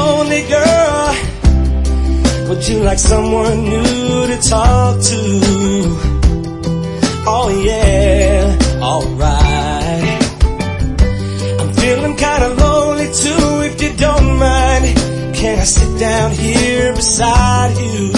lonely, girl? Would you like someone new to talk to? Oh yeah, alright. I'm feeling kinda lonely too, if you don't mind. Can I sit down here beside you?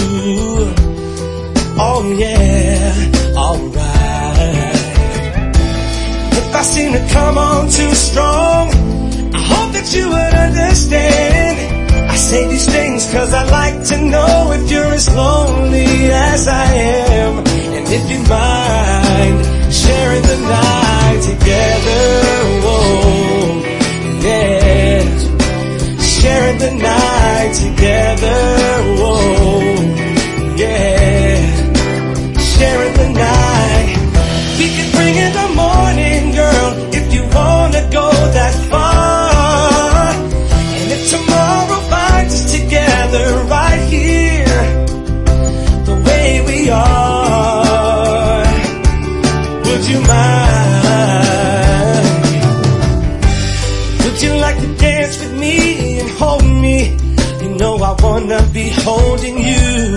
Oh yeah, alright. If I seem to come on too strong, I hope that you would understand. I say these things cause I like to know if you're as lonely as I am. And if you mind sharing the night together, whoa, yeah. Sharing the night together, whoa, yeah. Sharing the night. We can bring in the morning, girl, if you wanna go that far. And if tomorrow finds us together right here, the way we are, would you mind? Would you like to dance with me and hold me? You know I wanna be holding you.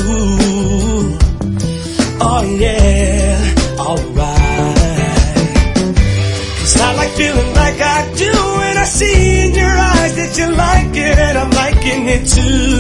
Oh yeah, alright. Cause I like feeling like I do, and I see in your eyes that you like it, and I'm liking it too.